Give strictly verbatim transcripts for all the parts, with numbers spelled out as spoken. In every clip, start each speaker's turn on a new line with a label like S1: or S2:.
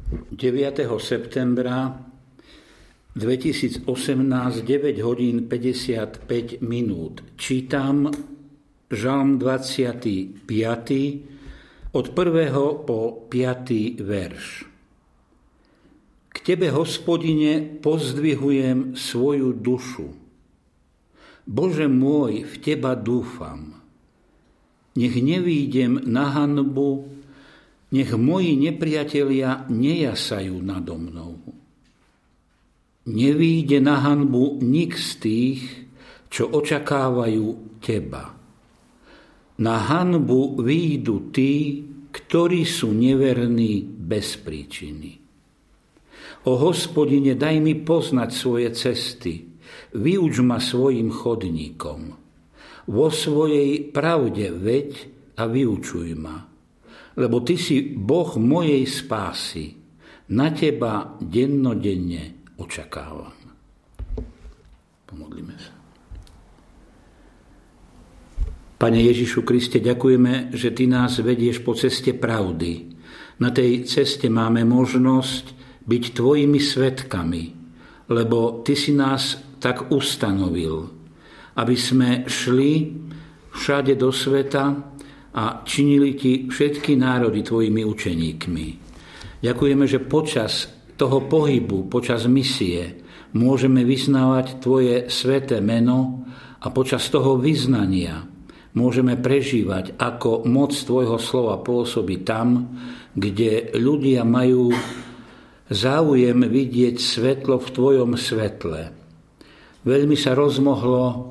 S1: deviateho septembra dvetisícosemnásť, deväť hodín päťdesiatpäť minút. Čítam Žalm dvadsiaty piaty od prvého po piaty verš. K Tebe, Hospodine, pozdvihujem svoju dušu. Bože môj, v Teba dúfam. Nech nevídem na hanbu, nech moji nepriatelia nejasajú nado mnou. Nevíde na hanbu nik z tých, čo očakávajú Teba. Na hanbu výjdu tí, ktorí sú neverní bez príčiny. O Hospodine, daj mi poznať svoje cesty, vyuč ma svojim chodníkom. Vo svojej pravde veď a vyučuj ma. Lebo Ty si Boh mojej spásy. Na Teba dennodenne očakávam. Pomodlíme sa. Pane Ježišu Kriste, ďakujeme, že Ty nás vedieš po ceste pravdy. Na tej ceste máme možnosť byť Tvojimi svedkami, lebo Ty si nás tak ustanovil, aby sme šli všade do sveta a činili Ti všetky národy Tvojimi učeníkmi. Ďakujeme, že počas toho pohybu, počas misie môžeme vyznávať Tvoje sväté meno a počas toho vyznania môžeme prežívať, ako moc Tvojho slova pôsobí tam, kde ľudia majú záujem vidieť svetlo v Tvojom svetle. Veľmi sa rozmohlo e,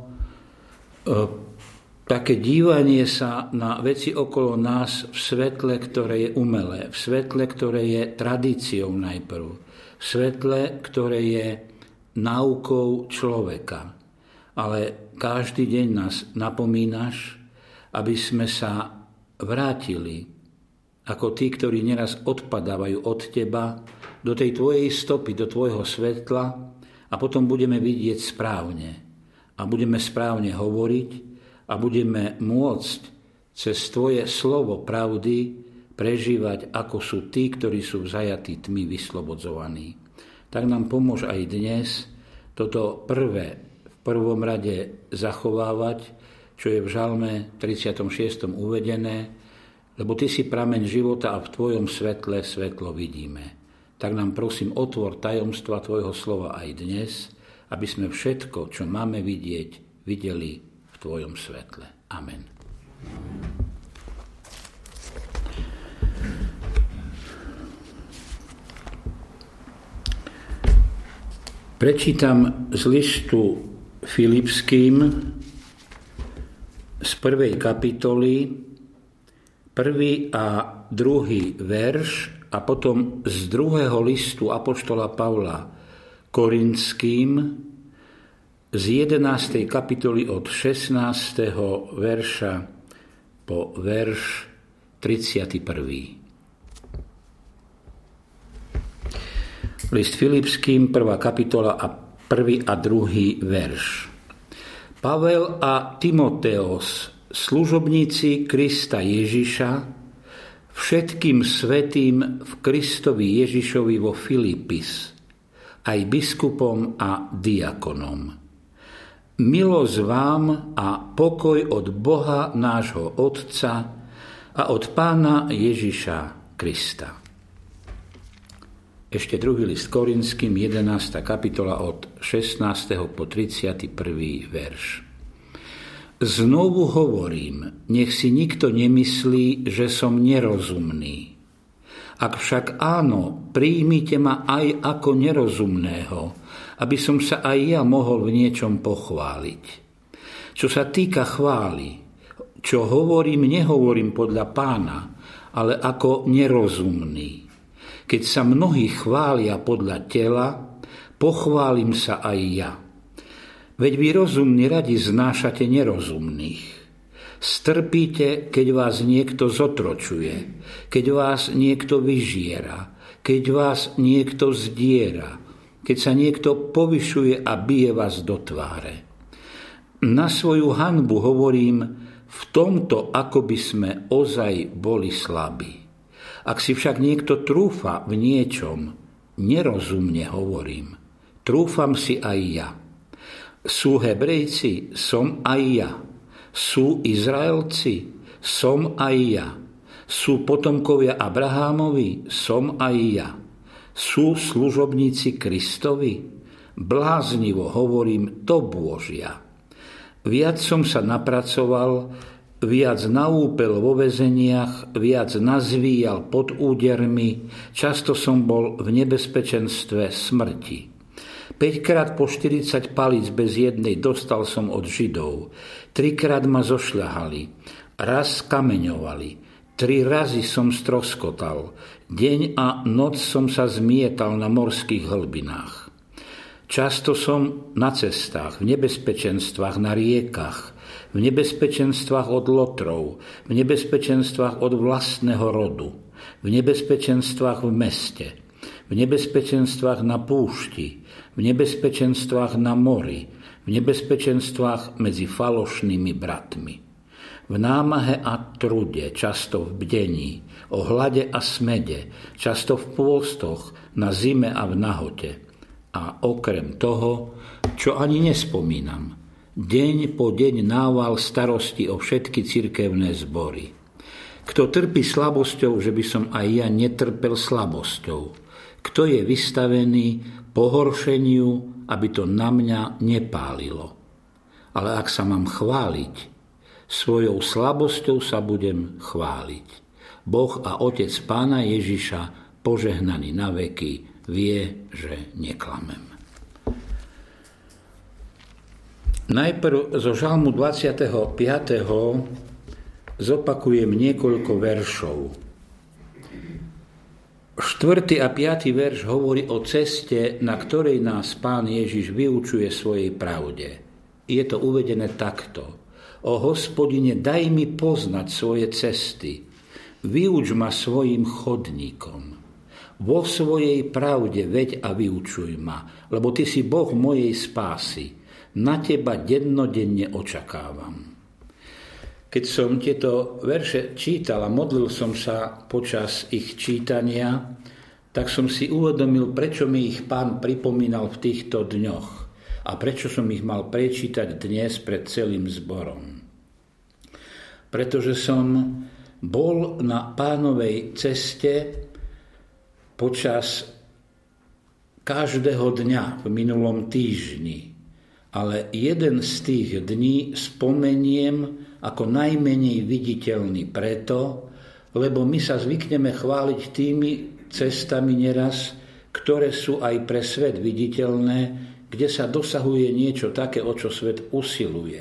S1: také dívanie sa na veci okolo nás v svetle, ktoré je umelé, v svetle, ktoré je tradíciou najprv, v svetle, ktoré je náukou človeka. Ale každý deň nás napomínaš, aby sme sa vrátili, ako tí, ktorí neraz odpadávajú od Teba, do tej Tvojej stopy, do Tvojho svetla a potom budeme vidieť správne a budeme správne hovoriť, a budeme môcť cez Tvoje slovo pravdy prežívať, ako sú tí, ktorí sú zajatí tmy, vyslobodzovaní. Tak nám pomôž aj dnes toto prvé v prvom rade zachovávať, čo je v Žalme tridsiatom šiestom uvedené, lebo Ty si prameň života a v Tvojom svetle svetlo vidíme. Tak nám prosím otvor tajomstva Tvojho slova aj dnes, aby sme všetko, čo máme vidieť, videli v Tvojom svetle. Amen. Prečítam z listu Filipským z prvej kapitoly prvý a druhý verš a potom z druhého listu apoštola Pavla Korinským z jedenástej kapitoly od šestnásteho verša po verš tridsiaty prvý. List Filipským, prvá kapitola a prvý a druhý verš. Pavel a Timoteos, služobníci Krista Ježiša, všetkým svätým v Kristovi Ježišovi vo Filipis, aj biskupom a diakonom. Milosť vám a pokoj od Boha nášho Otca a od Pána Ježiša Krista. Ešte druhý list Korinským, jedenásta kapitola od šestnásteho po tridsiaty prvý verš. Znovu hovorím, nech si nikto nemyslí, že som nerozumný. Ak však áno, príjmite ma aj ako nerozumného, aby som sa aj ja mohol v niečom pochváliť. Čo sa týka chvály, čo hovorím, nehovorím podľa Pána, ale ako nerozumný. Keď sa mnohí chvália podľa tela, pochválim sa aj ja. Veď vy rozumní radi znášate nerozumných. Strpíte, keď vás niekto zotročuje, keď vás niekto vyžiera, keď vás niekto zdiera, keď sa niekto povyšuje a bije vás do tváre. Na svoju hanbu hovorím, v tomto ako by sme ozaj boli slabí. Ak si však niekto trúfa v niečom, nerozumne hovorím. Trúfam si aj ja. Sú Hebrejci, som aj ja. Sú Izraelci, som aj ja. Sú potomkovia Abrahámovi, som aj ja. Sú služobníci Kristovi? Bláznivo hovorím, to Božia. Viac som sa napracoval, viac naúpel vo väzeniach, viac nazvíjal pod údermi, často som bol v nebezpečenstve smrti. Päťkrát po štyridsať palíc bez jednej dostal som od Židov. Trikrát ma zošľahali, raz kameňovali, tri razy som stroskotal, deň a noc som sa zmietal na morských hlbinách. Často som na cestách, v nebezpečenstvách na riekach, v nebezpečenstvách od lotrov, v nebezpečenstvách od vlastného rodu, v nebezpečenstvách v meste, v nebezpečenstvách na púšti, v nebezpečenstvách na mori, v nebezpečenstvách medzi falošnými bratmi. V námahe a trude, často v bdení, o hlade a smede, často v pôstoch, na zime a v nahote. A okrem toho, čo ani nespomínam, deň po deň nával starosti o všetky cirkevné zbory. Kto trpí slabosťou, že by som aj ja netrpel slabosťou. Kto je vystavený pohoršeniu, aby to na mňa nepálilo. Ale ak sa mám chváliť, svojou slabosťou sa budem chváliť. Boh a Otec Pána Ježiša, požehnaný na veky, vie, že neklamem. Najprv zo Žalmu dvadsiateho piateho zopakujem niekoľko veršov. Štvrtý a piatý verš hovorí o ceste, na ktorej nás Pán Ježiš vyučuje svojej pravde. Je to uvedené takto. O Hospodine, daj mi poznať svoje cesty. Vyuč ma svojim chodníkom. Vo svojej pravde veď a vyučuj ma, lebo Ty si Boh mojej spásy. Na Teba dennodenne očakávam. Keď som tieto verše čítal a modlil som sa počas ich čítania, tak som si uvedomil, prečo mi ich Pán pripomínal v týchto dňoch a prečo som ich mal prečítať dnes pred celým zborom. Pretože som bol na Pánovej ceste počas každého dňa v minulom týždni, ale jeden z tých dní spomeniem ako najmenej viditeľný preto, lebo my sa zvykneme chváliť tými cestami neraz, ktoré sú aj pre svet viditeľné, kde sa dosahuje niečo také, o čo svet usiluje.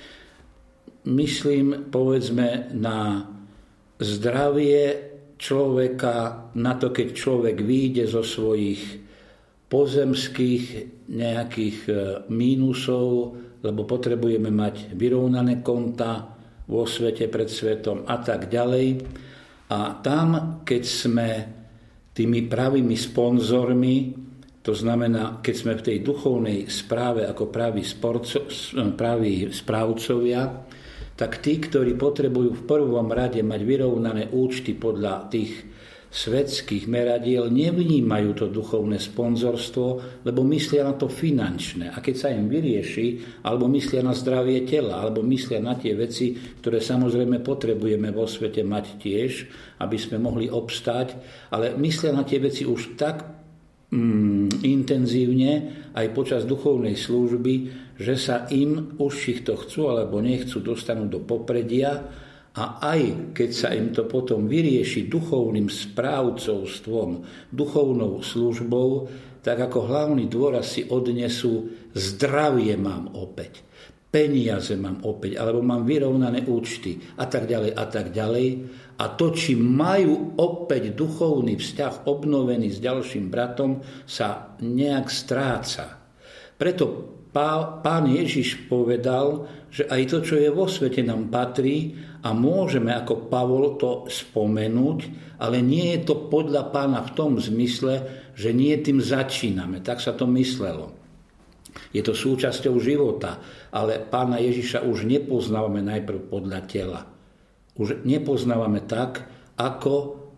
S1: Myslím, povedzme, na zdravie človeka, na to, keď človek vyjde zo svojich pozemských nejakých mínusov, lebo potrebujeme mať vyrovnané konta vo svete, pred svetom a tak ďalej. A tam, keď sme tými pravými sponzormi, to znamená, keď sme v tej duchovnej správe ako praví, sporco, praví správcovia, tak tí, ktorí potrebujú v prvom rade mať vyrovnané účty podľa tých svetských meradiel, nevnímajú to duchovné sponzorstvo, lebo myslia na to finančné. A keď sa im vyrieši, alebo myslia na zdravie tela, alebo myslia na tie veci, ktoré samozrejme potrebujeme vo svete mať tiež, aby sme mohli obstáť, ale myslia na tie veci už tak mm, intenzívne aj počas duchovnej služby, že sa im, už ich to chcú alebo nechcú, dostanú do popredia. A aj keď sa im to potom vyrieši duchovným správcovstvom, duchovnou službou, tak ako hlavný dôraz si odnesú: zdravie mám opäť, peniaze mám opäť, alebo mám vyrovnané účty a tak ďalej a tak ďalej. A to, či majú opäť duchovný vzťah obnovený s ďalším bratom, sa nejak stráca. Preto Pán Ježiš povedal, že aj to, čo je vo svete, nám patrí a môžeme ako Pavol to spomenúť, ale nie je to podľa Pána v tom zmysle, že nie tým začíname. Tak sa to myslelo. Je to súčasťou života, ale Pána Ježiša už nepoznávame najprv podľa tela. Už nepoznávame tak, ako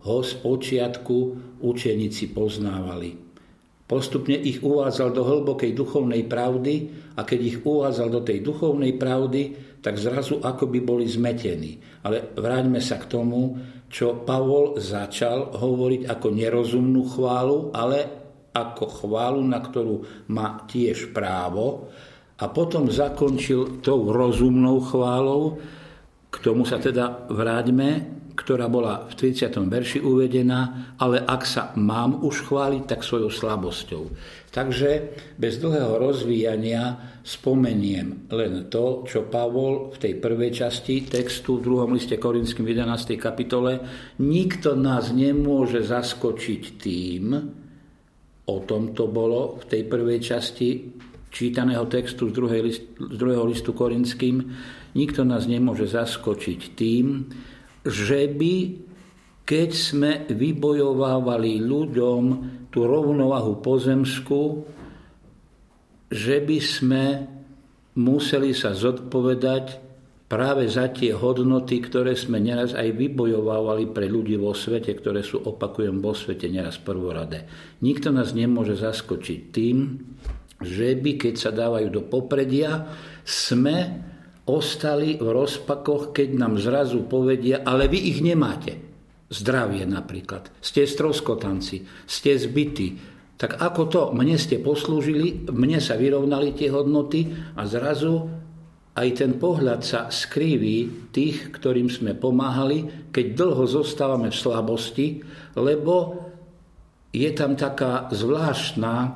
S1: ho z počiatku učeníci poznávali. Postupne ich uvádzal do hlbokej duchovnej pravdy a keď ich uvádzal do tej duchovnej pravdy, tak zrazu akoby boli zmetení. Ale vráťme sa k tomu, čo Pavol začal hovoriť ako nerozumnú chválu, ale ako chválu, na ktorú má tiež právo, a potom zakončil tou rozumnou chválou. K tomu sa teda vráťme, ktorá bola v tridsiatom verši uvedená, ale ak sa mám už chváliť, tak svojou slabosťou. Takže bez dlhého rozvíjania spomeniem len to, čo Pavol v tej prvej časti textu v druhom liste Korinským v jedenástej kapitole: nikto nás nemôže zaskočiť tým, o tom to bolo v tej prvej časti čítaného textu z, druhej list, z druhého listu Korinským, nikto nás nemôže zaskočiť tým, že by, keď sme vybojovávali ľuďom tú rovnováhu pozemskú, že by sme museli sa zodpovedať práve za tie hodnoty, ktoré sme neraz aj vybojovávali pre ľudí vo svete, ktoré sú, opakujem, vo svete neraz prvoradé. Nikto nás nemôže zaskočiť tým, že by, keď sa dávajú do popredia, sme ostali v rozpakoch, keď nám zrazu povedia: ale vy ich nemáte. Zdravie napríklad. Ste stroskotanci, ste zbytí. Tak ako to? Mne ste poslúžili, mne sa vyrovnali tie hodnoty a zrazu aj ten pohľad sa skriví tých, ktorým sme pomáhali, keď dlho zostávame v slabosti, lebo je tam taká zvláštna e,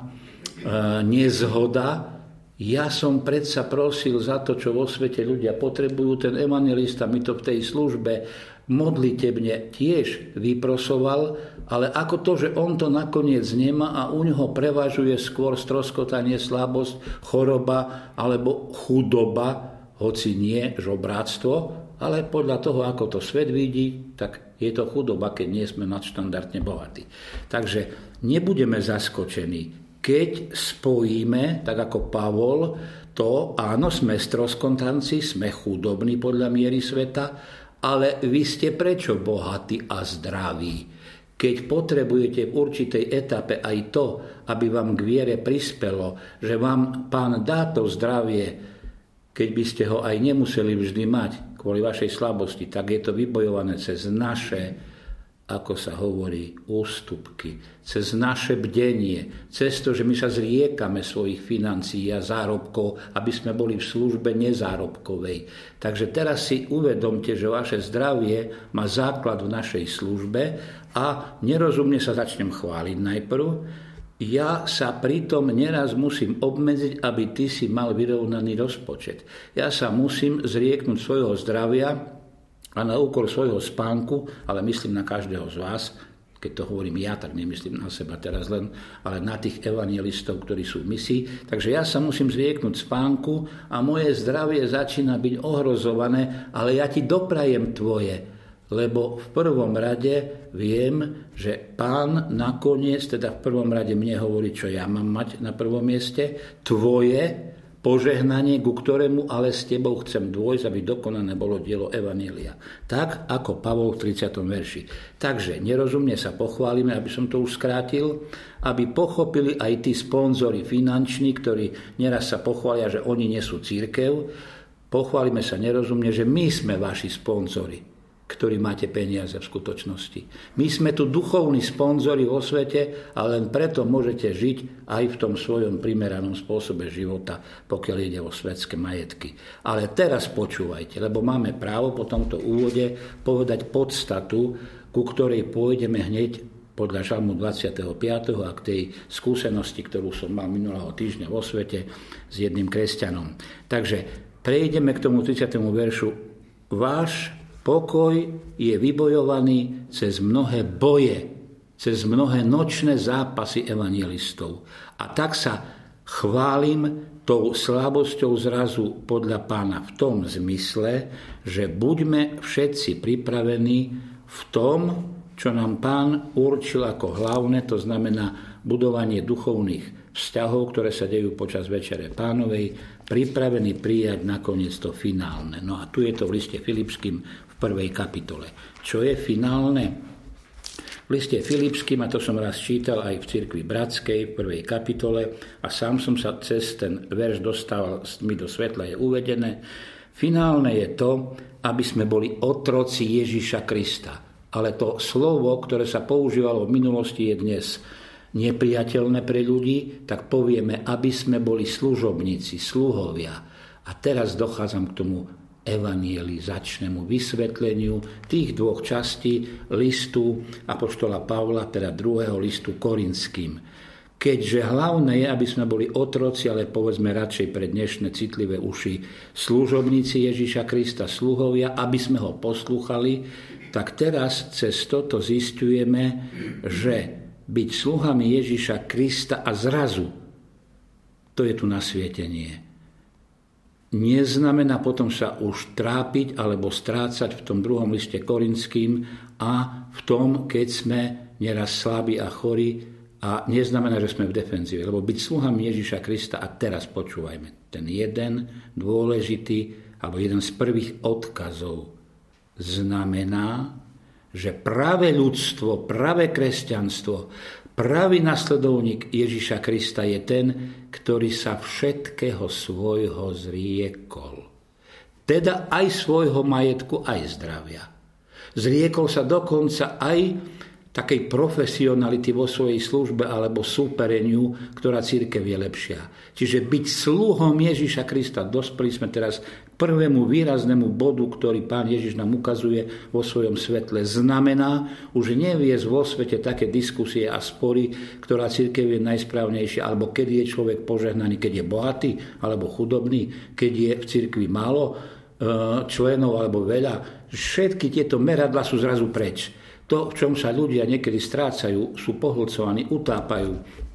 S1: nezhoda. Ja som predsa prosil za to, čo vo svete ľudia potrebujú. Ten evanjelista mi to v tej službe modlitebne tiež vyprosoval, ale ako to, že on to nakoniec nemá a u neho prevažuje skôr stroskotanie, slabosť, choroba alebo chudoba, hoci nie žobráctvo, ale podľa toho, ako to svet vidí, tak je to chudoba, keď nie sme nadštandardne bohatí. Takže nebudeme zaskočení, keď spojíme, tak ako Pavol, to áno, sme stroskotanci, sme chudobní podľa miery sveta, ale vy ste prečo bohatí a zdraví? Keď potrebujete v určitej etape aj to, aby vám k viere prispelo, že vám Pán dá to zdravie, keď by ste ho aj nemuseli vždy mať kvôli vašej slabosti, tak je to vybojované cez naše, ako sa hovorí, ústupky, cez naše bdenie, cez to, že my sa zriekame svojich financií a zárobkov, aby sme boli v službe nezárobkovej. Takže teraz si uvedomte, že vaše zdravie má základ v našej službe a nerozumne sa začnem chváliť najprv. Ja sa pritom neraz musím obmedziť, aby ty si mal vyrovnaný rozpočet. Ja sa musím zrieknúť svojho zdravia a na úkor svojho spánku, ale myslím na každého z vás, keď to hovorím ja, tak nemyslím na seba teraz len, ale na tých evanjelistov, ktorí sú v misii. Takže ja sa musím zrieknúť spánku a moje zdravie začína byť ohrozované, ale ja ti doprajem tvoje, lebo v prvom rade viem, že Pán nakoniec, teda v prvom rade mne hovorí, čo ja mám mať na prvom mieste, tvoje požehnanie, ku ktorému ale s tebou chcem dôjsť, aby dokonané bolo dielo evanjelia. Tak, ako Pavol v tridsiatom verši. Takže nerozumne sa pochválime, aby som to už skrátil, aby pochopili aj tí sponzori finanční, ktorí neraz sa pochvália, že oni nesú cirkev. Pochválime sa nerozumne, že my sme vaši sponzori, ktorí máte peniaze v skutočnosti. My sme tu duchovní sponzori vo svete a len preto môžete žiť aj v tom svojom primeranom spôsobe života, pokiaľ ide o svetské majetky. Ale teraz počúvajte, lebo máme právo po tomto úvode povedať podstatu, ku ktorej pôjdeme hneď podľa Žalmu dvadsiateho piateho a k tej skúsenosti, ktorú som mal minulého týždňa vo svete s jedným kresťanom. Takže prejdeme k tomu tridsiatemu veršu. Váš pokoj je vybojovaný cez mnohé boje, cez mnohé nočné zápasy evanjelistov. A tak sa chválim tou slabosťou zrazu podľa Pána v tom zmysle, že buďme všetci pripravení v tom, čo nám Pán určil ako hlavné, to znamená budovanie duchovných vzťahov, ktoré sa dejú počas Večere Pánovej, pripravení prijať nakoniec to finálne. No a tu je to v liste Filipským v prvej kapitole. Čo je finálne? V liste Filipským, a to som raz čítal aj v cirkvi Bratskej, v prvej kapitole, a sám som sa cez ten verš dostával, mi do svetla je uvedené, finálne je to, aby sme boli otroci Ježiša Krista. Ale to slovo, ktoré sa používalo v minulosti, je dnes nepriateľné pre ľudí, tak povieme, aby sme boli služobníci, sluhovia. A teraz dochádzam k tomu evangelizačnému vysvetleniu tých dvoch častí listu apoštola Pavla, teda druhého listu Korinským. Keďže hlavné je, aby sme boli otroci, ale povedzme radšej pre dnešné citlivé uši služobníci Ježiša Krista, sluhovia, aby sme ho poslúchali, tak teraz cez toto zisťujeme, že byť sluhami Ježiša Krista a zrazu, to je tu nasvietenie, neznamená potom sa už trápiť alebo strácať v tom druhom liste Korinským a v tom, keď sme neraz slabí a chorí, a neznamená, že sme v defenzíve. Lebo byť sluhami Ježiša Krista, a teraz počúvajme, ten jeden dôležitý alebo jeden z prvých odkazov znamená, že práve ľudstvo, práve kresťanstvo, pravý nasledovník Ježiša Krista je ten, ktorý sa všetkého svojho zriekol. Teda aj svojho majetku, aj zdravia. Zriekol sa dokonca aj takej profesionality vo svojej službe alebo súpereniu, ktorá cirkev je lepšia. Čiže byť sluhom Ježiša Krista, dospeli sme teraz k prvému výraznému bodu, ktorý Pán Ježiš nám ukazuje vo svojom svetle, znamená už neviesť vo svete také diskusie a spory, ktorá cirkev je najsprávnejšia, alebo kedy je človek požehnaný, keď je bohatý alebo chudobný, keď je v cirkvi málo členov alebo veľa. Všetky tieto meradlá sú zrazu preč. To, v čom sa ľudia niekedy strácajú, sú pohlcovaní, utápajú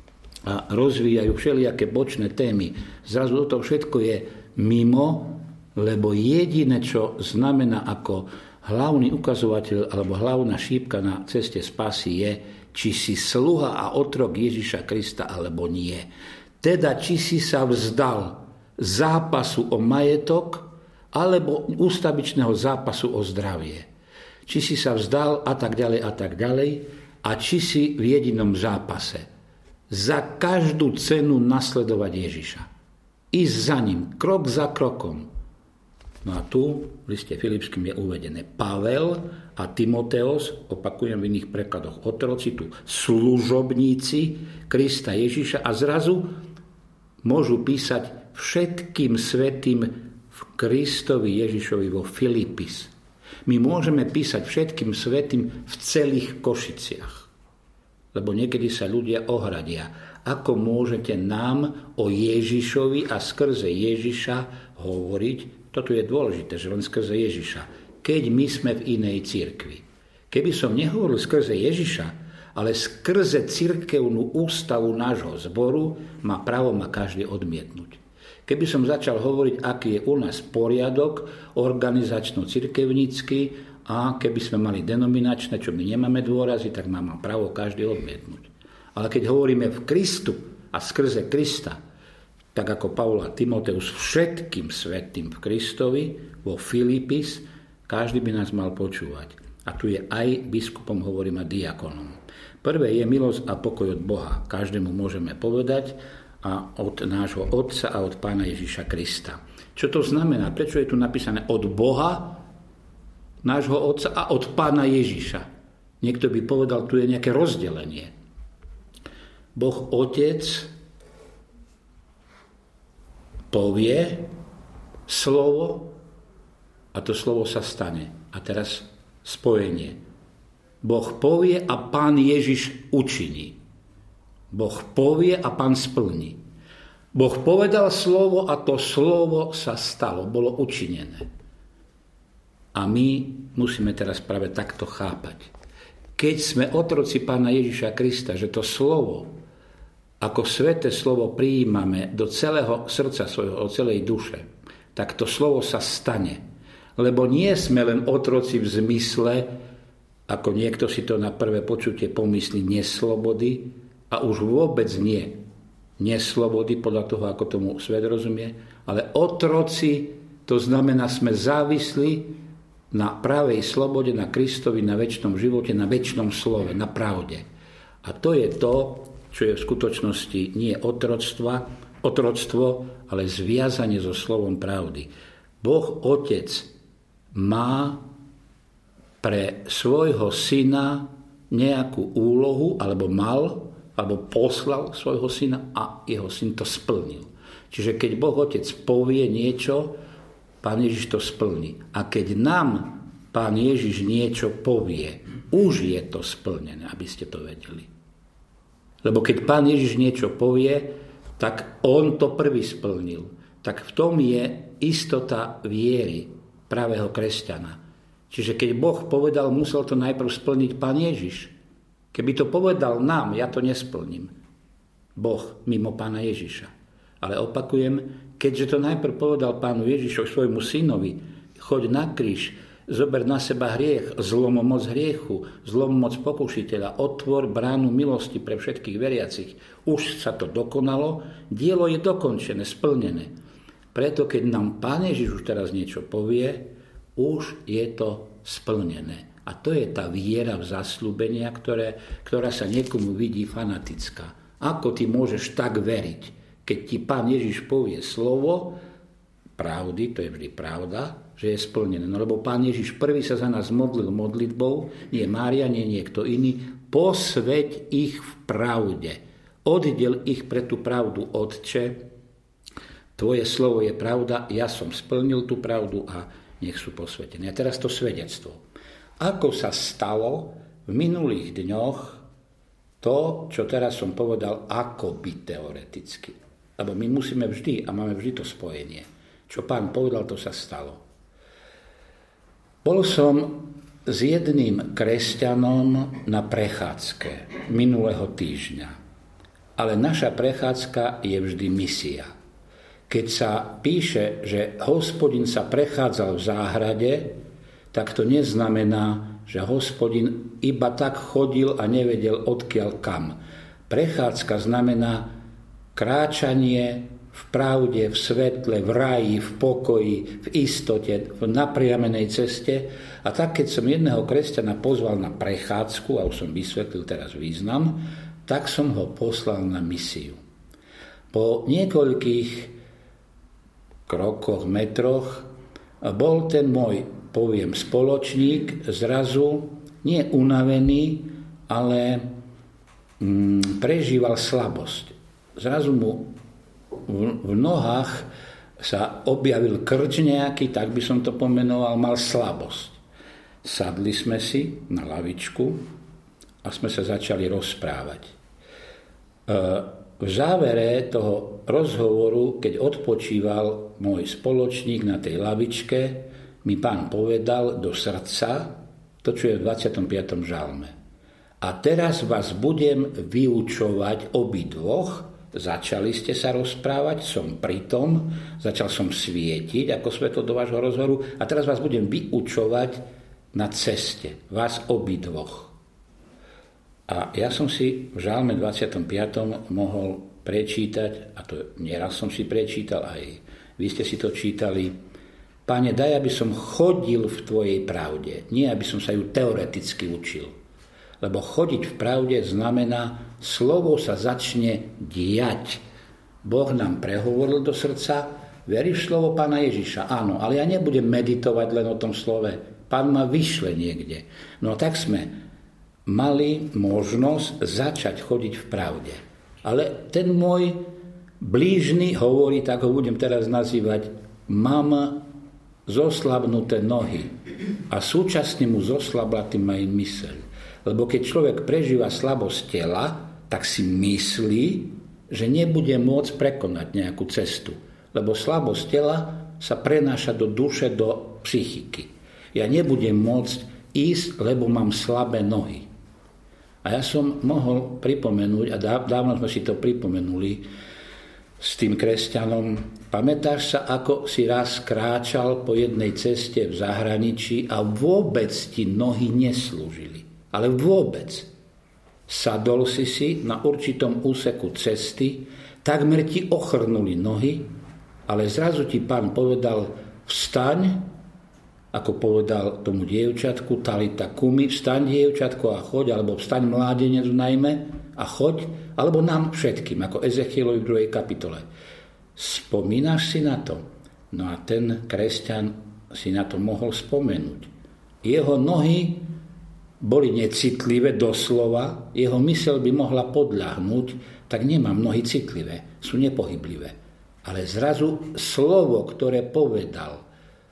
S1: a rozvíjajú všelijaké bočné témy. Zrazu to všetko je mimo, lebo jediné, čo znamená ako hlavný ukazovateľ alebo hlavná šípka na ceste spásy je, či si sluha a otrok Ježiša Krista alebo nie. Teda, či si sa vzdal zápasu o majetok alebo ústavičného zápasu o zdravie. Či si sa vzdal a tak ďalej a tak ďalej, a či si v jedinom zápase za každú cenu nasledovať Ježiša. Ísť za ním, krok za krokom. No a tu v liste Filipským je uvedené Pavel a Timoteos, opakujem v iných prekladoch otroci, tu služobníci Krista Ježiša, a zrazu môžu písať všetkým svätým v Kristovi Ježišovi vo Filipis. My môžeme písať všetkým svätým v celých Košiciach. Lebo niekedy sa ľudia ohradia. Ako môžete nám o Ježišovi a skrze Ježiša hovoriť? Toto je dôležité, že len skrze Ježiša. Keď my sme v inej cirkvi. Keby som nehovoril skrze Ježiša, ale skrze cirkevnú ústavu nášho zboru, má právo ma každý odmietnúť. Keby som začal hovoriť, aký je u nás poriadok organizačno-cirkevnícky, a keby sme mali denominačné, čo my nemáme dôrazy, tak má právo každý odmietnúť. Ale keď hovoríme v Kristu a skrze Krista, tak ako Pavol a Timoteus všetkým svätým v Kristovi, vo Filipis, každý by nás mal počúvať. A tu je aj biskupom, hovorím, a diakonom. Prvé je milosť a pokoj od Boha. Každému môžeme povedať, a od nášho Otca a od Pána Ježiša Krista. Čo to znamená? Prečo je tu napísané od Boha, nášho Otca, a od Pána Ježiša? Niekto by povedal, tu je nejaké rozdelenie. Boh Otec povie slovo a to slovo sa stane. A teraz spojenie. Boh povie a Pán Ježiš učiní. Boh povie a Pán splní. Boh povedal slovo a to slovo sa stalo, bolo učinené. A my musíme teraz práve takto chápať. Keď sme otroci Pána Ježiša Krista, že to slovo, ako sväté slovo prijímame do celého srdca svojho, do celej duše, tak to slovo sa stane. Lebo nie sme len otroci v zmysle, ako niekto si to na prvé počutie pomyslí, neslobody, a už vôbec nie neslobody, podľa toho, ako tomu svet rozumie, ale otroci, to znamená, sme závislí na pravej slobode, na Kristovi, na večnom živote, na večnom slove, na pravde. A to je to, čo je v skutočnosti nie otroctva, otroctvo, ale zviazanie so slovom pravdy. Boh Otec má pre svojho syna nejakú úlohu, alebo mal, alebo poslal svojho syna a jeho syn to splnil. Čiže keď Boh Otec povie niečo, Pán Ježiš to splní. A keď nám Pán Ježiš niečo povie, už je to splnené, aby ste to vedeli. Lebo keď Pán Ježiš niečo povie, tak on to prvý splnil. Tak v tom je istota viery pravého kresťana. Čiže keď Boh povedal, musel to najprv splniť Pán Ježiš. Keby to povedal nám, ja to nesplním. Boh mimo Pána Ježiša. Ale opakujem, keďže to najprv povedal Pánu Ježišovi, svojmu synovi, choď na kríž, zober na seba hriech, zlomomoc hriechu, zlomomoc pokušiteľa, otvor bránu milosti pre všetkých veriacich. Už sa to dokonalo, dielo je dokončené, splnené. Preto keď nám Pán Ježiš už teraz niečo povie, už je to splnené. A to je tá viera v zasľúbenia, ktoré, ktorá sa niekomu vidí fanatická. Ako ty môžeš tak veriť? Keď ti Pán Ježiš povie slovo pravdy, to je vždy pravda, že je splnené. No lebo Pán Ježiš prvý sa za nás modlil modlitbou, nie Mária, nie niekto iný, posväť ich v pravde. Oddel ich pre tú pravdu, Otče. Tvoje slovo je pravda, ja som splnil tú pravdu a nech sú posvätení. A teraz to svedectvo. Ako sa stalo v minulých dňoch to, čo teraz som povedal, akoby teoreticky. Lebo my musíme vždy, a máme vždy to spojenie. Čo Pán povedal, to sa stalo. Bol som s jedným kresťanom na prechádzke minulého týždňa. Ale naša prechádzka je vždy misia. Keď sa píše, že Hospodin sa prechádzal v záhrade, tak to neznamená, že Hospodin iba tak chodil a nevedel odkiaľ kam. Prechádzka znamená kráčanie v pravde, v svetle, v raji, v pokoji, v istote, v napriamenej ceste. A tak, keď som jedného kresťana pozval na prechádzku, a už som vysvetlil teraz význam, tak som ho poslal na misiu. Po niekoľkých krokoch, metroch bol ten môj, poviem, spoločník zrazu nie unavený, ale mm, prežíval slabosť. Zrazu mu v, v nohách sa objavil krč nejaký, tak by som to pomenoval, mal slabosť. Sadli sme si na lavičku a sme sa začali rozprávať. E, v závere toho rozhovoru, keď odpočíval môj spoločník na tej lavičke, mi Pán povedal do srdca to, čo je v dvadsiatom piatom žalme. A teraz vás budem vyučovať obidvoch. Začali ste sa rozprávať, som pritom, začal som svietiť ako svetlo do vášho rozhovoru a teraz vás budem vyučovať na ceste, vás obidvoch. A ja som si v žalme dvadsiatom piatom mohol prečítať, a to nieraz som si prečítal, aj vy ste si to čítali: Pane, daj, aby som chodil v Tvojej pravde, nie aby som sa ju teoreticky učil. Lebo chodiť v pravde znamená, slovo sa začne diať. Boh nám prehovoril do srdca, veríš slovo Pána Ježiša? Áno, ale ja nebudem meditovať len o tom slove. Pán ma vyšle niekde. No tak sme mali možnosť začať chodiť v pravde. Ale ten môj blížny hovorí, tak ho budem teraz nazývať, mám zoslabnuté nohy. A súčasne mu zoslabla tým aj myseľ. Lebo keď človek prežíva slabosť tela, tak si myslí, že nebude môcť prekonať nejakú cestu. Lebo slabosť tela sa prenáša do duše, do psychiky. Ja nebudem môcť ísť, lebo mám slabé nohy. A ja som mohol pripomenúť, a dávno sme si to pripomenuli s tým kresťanom, pamätáš sa, ako si raz kráčal po jednej ceste v zahraničí a vôbec ti nohy neslúžili. Ale vôbec. Sadol si si na určitom úseku cesty, takmer ti ochrnuli nohy, ale zrazu ti Pán povedal, vstaň ako povedal tomu dievčatku, talita kumi, vstaň dievčatko a choď, alebo vstaň mládenec najmä a choď, alebo nám všetkým, ako Ezechielovi v druhej kapitole. Spomínaš si na to? No a ten kresťan si na to mohol spomenúť. Jeho nohy boli necitlivé doslova, jeho myseľ by mohla podľahnúť, tak nemám nohy citlivé, sú nepohyblivé. Ale zrazu slovo, ktoré povedal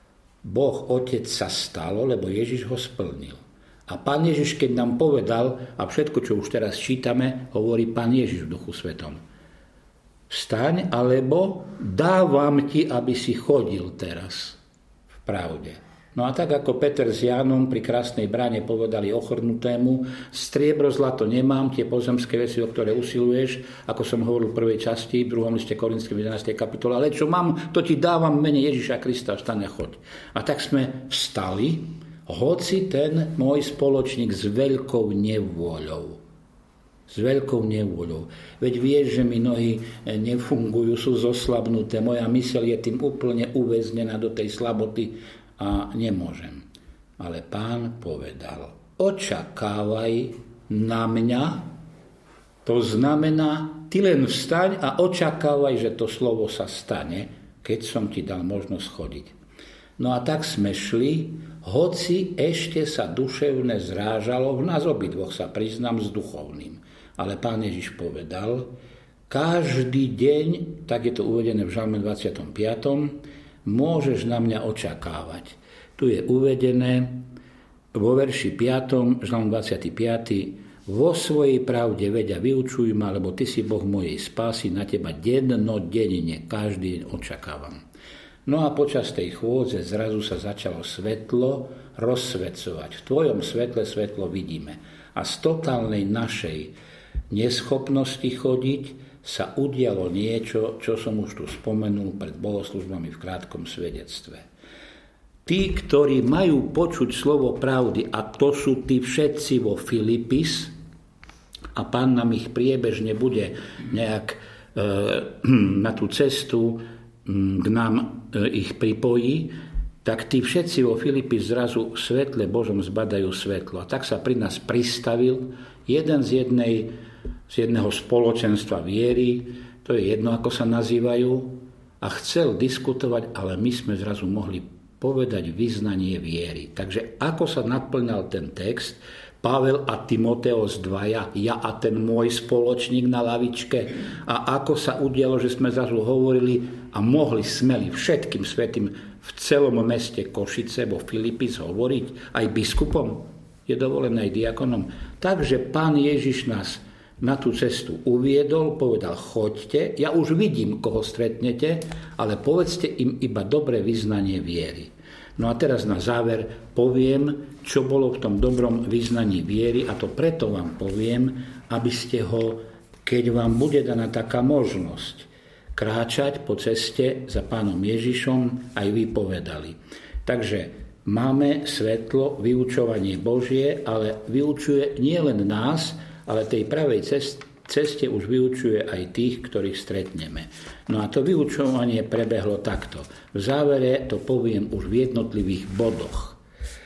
S1: Boh Otec, sa stalo, lebo Ježiš ho splnil. A Pán Ježiš, keď nám povedal, a všetko, čo už teraz čítame, hovorí Pán Ježiš v Duchu Svetom. Vstaň, alebo dávam ti, aby si chodil teraz v pravde. No a tak ako Peter s Jánom pri Krásnej bráne povedali ochrnutému, striebro, zlato nemám, tie pozemské veci, o ktoré usiluješ, ako som hovoril v prvej časti, v druhom liste Korinským jedenástej kapitole, ale čo mám, to ti dávam v mene Ježiša Krista, vstaň a choď. A tak sme vstali, hoci ten môj spoločník s veľkou nevôľou. S veľkou nevôľou. Veď vieš, že mi nohy nefungujú, sú zoslabnuté, moja myseľ je tým úplne uväznená do tej slaboty a nemôžem. Ale Pán povedal, očakávaj na mňa, to znamená, ty len vstaň a očakávaj, že to slovo sa stane, keď som ti dal možnosť chodiť. No a tak sme šli, hoci ešte sa duševne zrážalo, v nás obidvoch sa priznám s duchovným. Ale Pán Ježiš povedal, každý deň, tak je to uvedené v Žalme dvadsiatom piatom, môžeš na mňa očakávať. Tu je uvedené vo verši piatom, Žalm dvadsiaty piaty vo svojej pravde veď a vyučuj ma, lebo ty si Boh mojej spásy, na teba dennodenne, každý deň očakávam. No a počas tej chôdze zrazu sa začalo svetlo rozsvecovať. V tvojom svetle svetlo vidíme. A z totálnej našej neschopnosti chodiť sa udialo niečo, čo som už tu spomenul pred bohoslužbami v krátkom svedectve. Tí, ktorí majú počuť slovo pravdy, a to sú tí všetci vo Filipis, a Pán nám ich priebežne bude nejak e, na tú cestu k nám e, ich pripojí, tak tí všetci vo Filipis zrazu v svetle Božom zbadajú svetlo. A tak sa pri nás pristavil jeden z jednej z jedného spoločenstva viery, to je jedno, ako sa nazývajú, a chcel diskutovať, ale my sme zrazu mohli povedať vyznanie viery. Takže ako sa naplňal ten text, Pavel a Timoteos dvaja, ja a ten môj spoločník na lavičke, a ako sa udialo, že sme zrazu hovorili a mohli smeli všetkým svätým v celom meste Košice vo Filipis hovoriť, aj biskupom, je dovolené aj diakonom. Takže Pán Ježiš nás na tú cestu uviedol, povedal, choďte, ja už vidím, koho stretnete, ale povedzte im iba dobré vyznanie viery. No a teraz na záver poviem, čo bolo v tom dobrom vyznaní viery, a to preto vám poviem, aby ste ho, keď vám bude daná taká možnosť, kráčať po ceste za Pánom Ježišom, aj vy povedali. Takže máme svetlo, vyučovanie Božie, ale vyučuje nielen nás, ale tej pravej ceste, ceste už vyučuje aj tých, ktorých stretneme. No a to vyučovanie prebehlo takto. V závere to poviem už v jednotlivých bodoch.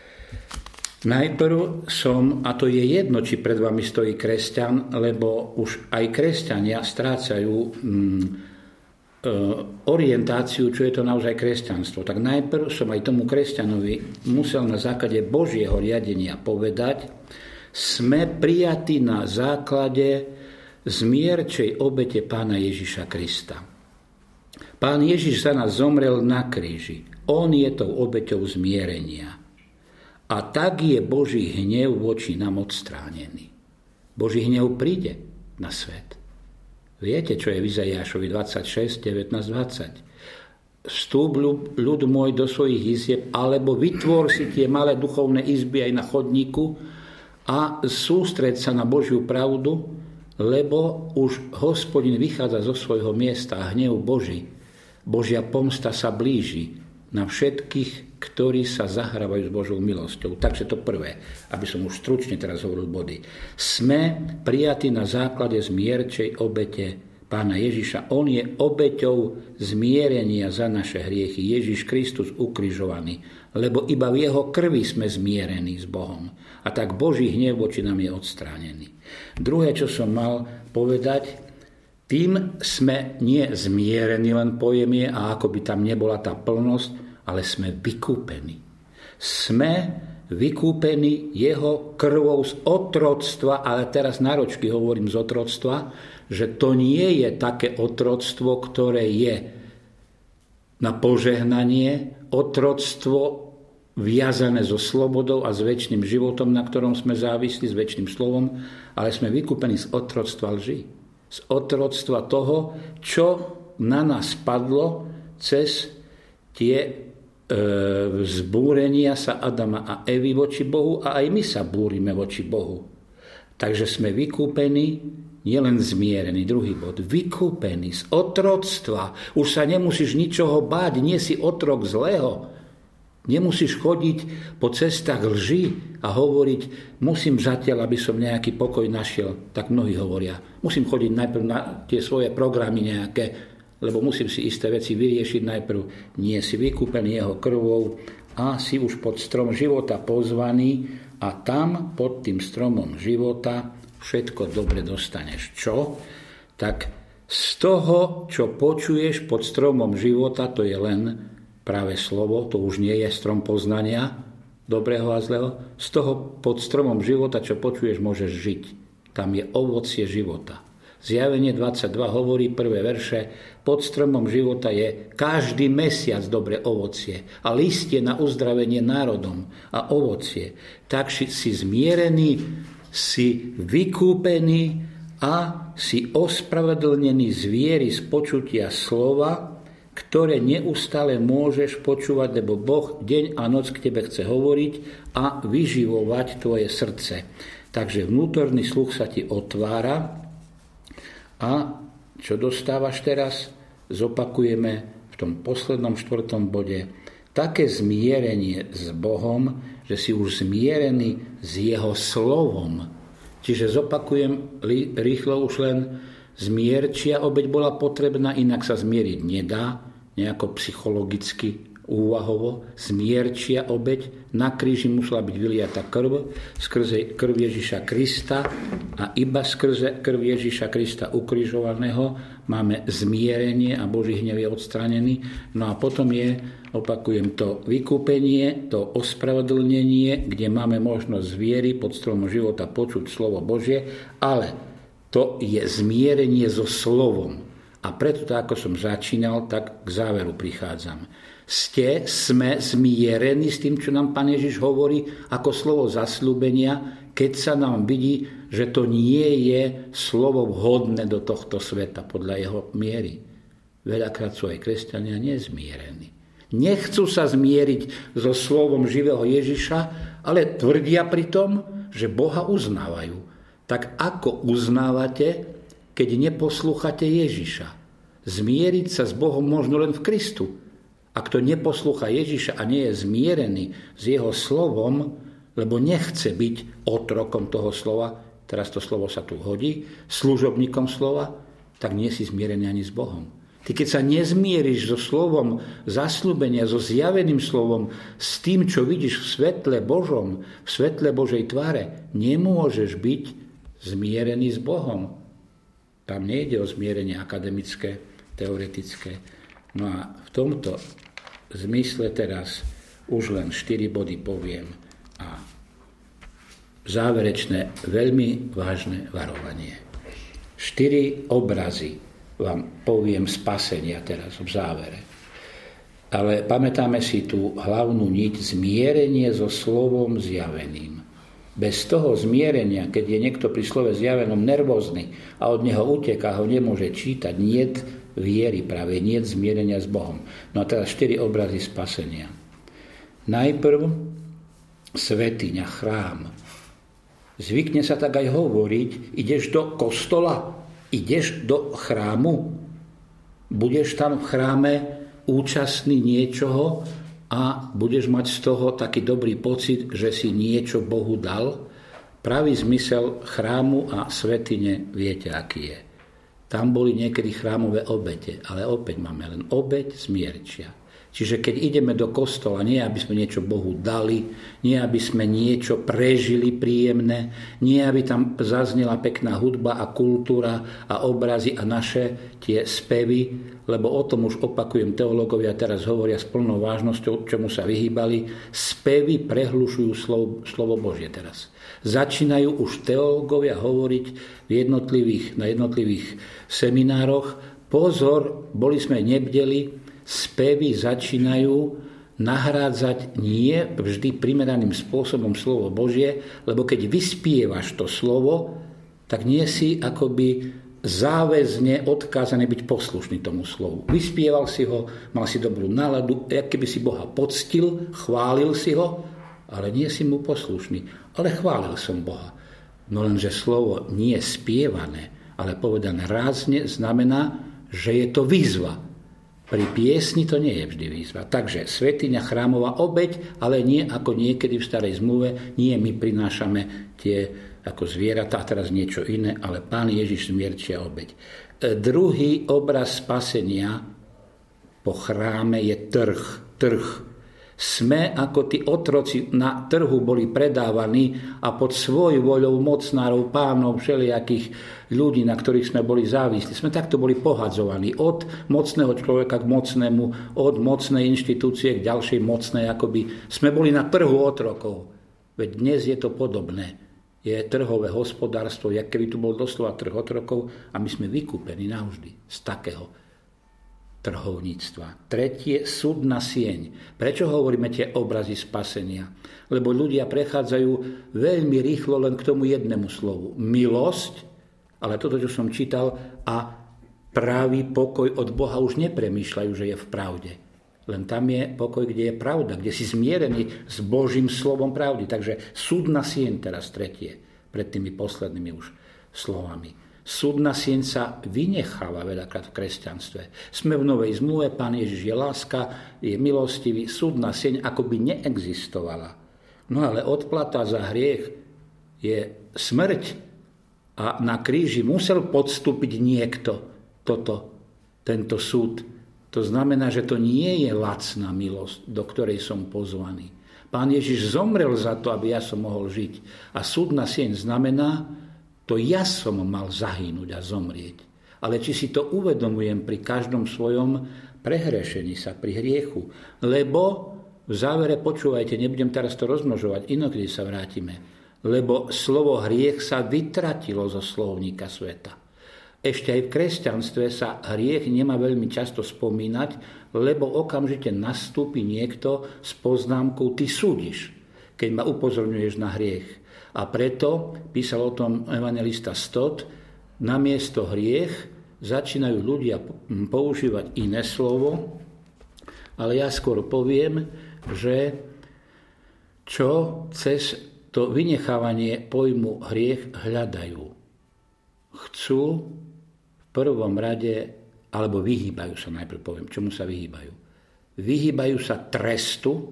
S1: Najprv som, a to je jedno, či pred vami stojí kresťan, lebo už aj kresťania strácajú mm, orientáciu, čo je to naozaj kresťanstvo. Tak najprv som aj tomu kresťanovi musel na základe Božieho riadenia povedať, sme prijatí na základe zmierčej obete Pána Ježiša Krista. Pán Ježiš za nás zomrel na kríži. On je tou obeťou zmierenia. A tak je Boží hnev voči nám odstránený. Boží hnev príde na svet. Viete, čo je v Izaiášovi dvadsaťšesť, devätnásť, dvadsať. Vstúp ľud môj do svojich izieb, alebo vytvor si tie malé duchovné izby aj na chodníku, a sústreď sa na Božiu pravdu, lebo už Hospodin vychádza zo svojho miesta a hnev Boží, Božia pomsta sa blíži na všetkých, ktorí sa zahrávajú s Božou milosťou. Takže to prvé, aby som už stručne teraz hovoril body. Sme prijatí na základe zmierčej obete Pána Ježiša. On je obeťou zmierenia za naše hriechy. Ježiš Kristus ukrižovaný. lebo iba v jeho krvi sme zmierení s Bohom. A tak Boží hnev voči nám je odstránený. Druhé, čo som mal povedať, tým sme nie zmierení, len pojem je, a ako by tam nebola tá plnosť, ale sme vykúpení. Sme vykúpení jeho krvou z otroctva, ale teraz náročky hovorím z otroctva, že to nie je také otroctvo, ktoré je na požehnanie, otroctvo viazané so slobodou a s večným životom, na ktorom sme závislí, s večným slovom, ale sme vykúpení z otroctva lži. Z otroctva toho, čo na nás padlo cez tie e, vzbúrenia sa Adama a Evy voči Bohu, a aj my sa búrime voči Bohu. Takže sme vykúpení, nielen zmierení, druhý bod, vykúpení z otroctva. Už sa nemusíš ničoho báť, nie si otrok zlého. Nemusíš chodiť po cestách lži a hovoriť, musím zatiaľ, aby som nejaký pokoj našiel. Tak mnohí hovoria, musím chodiť najprv na tie svoje programy nejaké, lebo musím si isté veci vyriešiť najprv. Nie, si vykúpený jeho krvou a si už pod strom života pozvaný a tam pod tým stromom života všetko dobre dostaneš. Čo? Tak z toho, čo počuješ pod stromom života, to je len práve slovo, to už nie je strom poznania, dobrého a zlého. Z toho pod stromom života, čo počuješ, môžeš žiť. Tam je ovocie života. Zjavenie dvadsaťdva hovorí prvé verše, pod stromom života je každý mesiac dobré ovocie a listie na uzdravenie národom a ovocie. Tak si zmierený, si vykúpený a si ospravedlnený z viery, z počutia slova, ktoré neustále môžeš počúvať, lebo Boh deň a noc k tebe chce hovoriť a vyživovať tvoje srdce. Takže vnútorný sluch sa ti otvára a čo dostávaš teraz? Zopakujeme v tom poslednom štvrtom bode. Také zmierenie s Bohom, že si už zmierený s jeho slovom. Čiže zopakujem rýchlo už len, zmierčia obeť bola potrebná, inak sa zmieriť nedá, nejako psychologicky, úvahovo. Zmierčia obeť, na kríži musela byť vyliata krv, skrze krv Ježiša Krista a iba skrze krv Ježiša Krista ukrižovaného máme zmierenie a Boží hnev je odstranený. No a potom je, opakujem, to vykúpenie, to ospravedlnenie, kde máme možnosť z viery pod stromom života počuť slovo Božie, ale to je zmierenie so slovom. A preto, tak ako som začínal, tak k záveru prichádzam. Ste, sme zmierení s tým, čo nám Pán Ježiš hovorí ako slovo zasľúbenia, keď sa nám vidí, že to nie je slovo vhodné do tohto sveta podľa jeho miery. Veľakrát sú aj kresťania nezmierení. Nechcú sa zmieriť so slovom živého Ježiša, ale tvrdia pritom, že Boha uznávajú. Tak ako uznávate, keď neposlúchate Ježiša? Zmieriť sa s Bohom možno len v Kristu. Ak to neposlúcha Ježiša a nie je zmierený s jeho slovom, lebo nechce byť otrokom toho slova, teraz to slovo sa tu hodí, služobníkom slova, tak nie si zmierený ani s Bohom. Ty keď sa nezmieríš so slovom zasľúbenia, so zjaveným slovom, s tým, čo vidíš v svetle Božom, v svetle Božej tváre, nemôžeš byť zmierený s Bohom. Tam nejde o zmierenie akademické, teoretické. No a v tomto zmysle teraz už len štyri body poviem a záverečné, veľmi vážne varovanie. Štyri obrazy vám poviem spasenia teraz v závere. Ale pamätáme si tú hlavnú niť, zmierenie so slovom zjaveným. Bez toho zmierenia, keď je niekto pri slove zjavenom nervózny a od neho uteká, ho nemôže čítať, niet viery práve, niet zmierenia s Bohom. No a teraz štyri obrazy spasenia. Najprv svätyňa, chrám. Zvykne sa tak aj hovoriť, ideš do kostola, ideš do chrámu, budeš tam v chráme účastný niečoho a budeš mať z toho taký dobrý pocit, že si niečo Bohu dal. Pravý zmysel chrámu a svätyne viete, aký je. Tam boli niekedy chrámové obete, ale opäť máme len obeť zmierčia. Čiže keď ideme do kostola, nie aby sme niečo Bohu dali, nie aby sme niečo prežili príjemné, nie aby tam zaznela pekná hudba a kultúra a obrazy a naše tie spevy, lebo o tom už opakujem, teológovia teraz hovoria s plnou vážnosťou, čomu sa vyhýbali. Spevy prehlušujú slovo, slovo Božie teraz. Začínajú už teológovia hovoriť v jednotlivých, na jednotlivých seminároch. Pozor, boli sme nebdeli, spevy začínajú nahrádzať nie vždy primeraným spôsobom slovo Božie, lebo keď vyspievaš to slovo, tak nie si akoby záväzne odkázaný byť poslušný tomu slovu. Vyspieval si ho, mal si dobrú náladu, jak keby si Boha poctil, chválil si ho, ale nie si mu poslušný. Ale chválil som Boha. No lenže slovo nie spievané, ale povedané rázne znamená, že je to výzva. Pri piesni to nie je vždy výzva. Takže svätyňa, chrámová obeť, ale nie ako niekedy v starej zmluve. Nie my prinášame tie ako zvieratá, teraz niečo iné, ale Pán Ježiš smierčia obeť. E, druhý obraz spasenia po chráme je trh. Trh. Sme ako tí otroci na trhu boli predávaní a pod svoj voľou mocnárov, pánov, všelijakých ľudí, na ktorých sme boli závislí. Sme takto boli pohadzovaní od mocného človeka k mocnému, od mocnej inštitúcie k ďalšej mocnej, akoby sme boli na trhu otrokov. Veď dnes je to podobné. Je trhové hospodárstvo, jak keby tu bol doslova trh otrokov a my sme vykúpení navždy z takého trhovníctva. Tretie, súdna sieň. Prečo hovoríme tie obrazy spasenia? Lebo ľudia prechádzajú veľmi rýchlo len k tomu jednému slovu. Milosť, ale toto, čo som čítal, a pravý pokoj od Boha už nepremýšľajú, že je v pravde. Len tam je pokoj, kde je pravda, kde si zmierený s Božím slovom pravdy. Takže súdna sieň teraz tretie, pred tými poslednými už slovami. Súdna sieň sa vynecháva veľakrát v kresťanstve. Sme v Novej zmluve, Pán Ježiš je láska, je milostivý, súdna sieň akoby neexistovala. No ale odplata za hriech je smrť a na kríži musel podstúpiť niekto toto, tento súd. To znamená, že to nie je lacná milosť, do ktorej som pozvaný. Pán Ježiš zomrel za to, aby ja som mohol žiť. A súdna sieň znamená, to ja som mal zahynúť a zomrieť. Ale či si to uvedomujem pri každom svojom prehrešení sa, pri hriechu. Lebo v závere, počúvajte, nebudem teraz to rozmnožovať, inokedy sa vrátime. Lebo slovo hriech sa vytratilo zo slovníka sveta. Ešte aj v kresťanstve sa hriech nemá veľmi často spomínať, lebo okamžite nastúpi niekto s poznámkou ty súdiš, keď ma upozorňuješ na hriech. A preto písal o tom evanjelista Stott, namiesto hriech začínajú ľudia používať iné slovo, ale ja skôr poviem, že čo cez to vynechávanie pojmu hriech hľadajú. Chcú v prvom rade, alebo vyhýbajú sa, najprv poviem, čomu sa vyhýbajú. Vyhýbajú sa trestu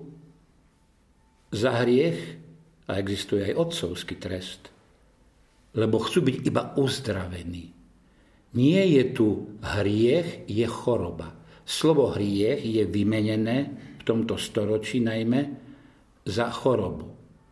S1: za hriech, a existuje aj otcovský trest, lebo chcú byť iba uzdravení. Nie je tu hriech, je choroba. Slovo hriech je vymenené v tomto storočí najmä za chorobu.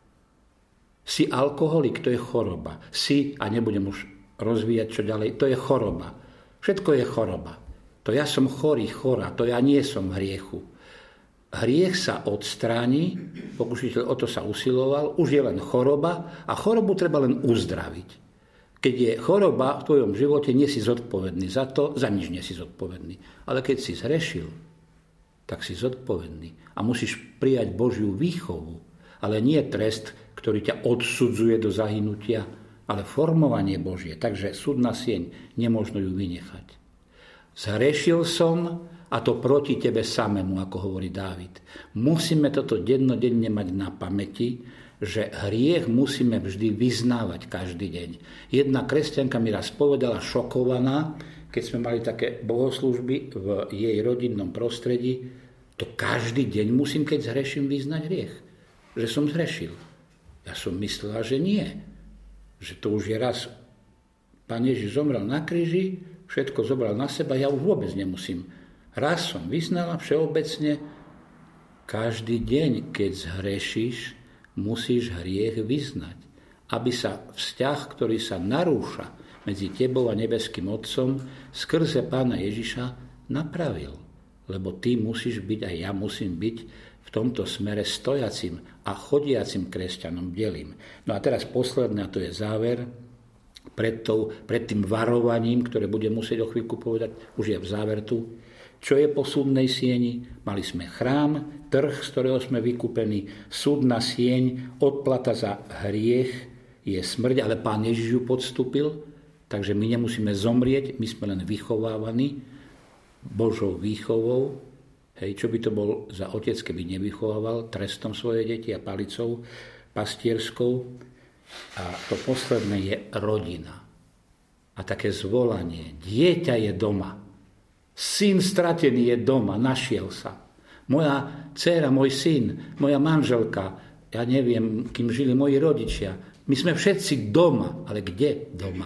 S1: Si alkoholik, to je choroba. Si, a nebudem už rozvíjať čo ďalej, to je choroba. Všetko je choroba. To ja som chorý, chorá, to ja nie som v hriechu. Hriech sa odstráni, pokušiteľ o to sa usiloval, už je len choroba a chorobu treba len uzdraviť. Keď je choroba v tvojom živote, nie si zodpovedný za to, za nič nie si zodpovedný. Ale keď si zhrešil, tak si zodpovedný a musíš prijať Božiu výchovu, ale nie trest, ktorý ťa odsudzuje do zahynutia, ale formovanie Božie. Takže súdna sieň, nemožno ju vynechať. Zhrešil som, a to proti tebe samému, ako hovorí Dávid. Musíme toto dennodenne mať na pamäti, že hriech musíme vždy vyznávať každý deň. Jedna kresťanka mi raz povedala, šokovaná, keď sme mali také bohoslúžby v jej rodinnom prostredí, to každý deň musím, keď zhreším, vyznať hriech. Že som zhrešil. Ja som myslela, že nie. Že to už je raz. Pán Ježiš zomrel na kríži, všetko zobral na seba, ja už vôbec nemusím. Raz som vyznala všeobecne, Každý deň, keď zhrešíš, musíš hriech vyznať, aby sa vzťah, ktorý sa narúša medzi tebou a nebeským Otcom skrze Pána Ježiša napravil. Lebo ty musíš byť, a ja musím byť v tomto smere stojacím a chodiacim kresťanom delím. No a teraz posledné, a to je záver, pred, tou, pred tým varovaním, ktoré budem musieť o chvíľku povedať, už je v závertu. Čo je po súdnej sieni? Mali sme chrám, trh, z ktorého sme vykúpení, súdna sieň, odplata za hriech je smrť, ale Pán Ježiš ju podstúpil, takže my nemusíme zomrieť, my sme len vychovávaní Božou výchovou. Hej, čo by to bol za otec, keby nevychovával trestom svoje deti a palicou pastierskou. A to posledné je rodina. A také zvolanie. Dieťa je doma. Syn stratený je doma. Našiel sa. Moja dcéra, môj syn, moja manželka, ja neviem, kým žili moji rodičia. My sme všetci doma. Ale kde doma?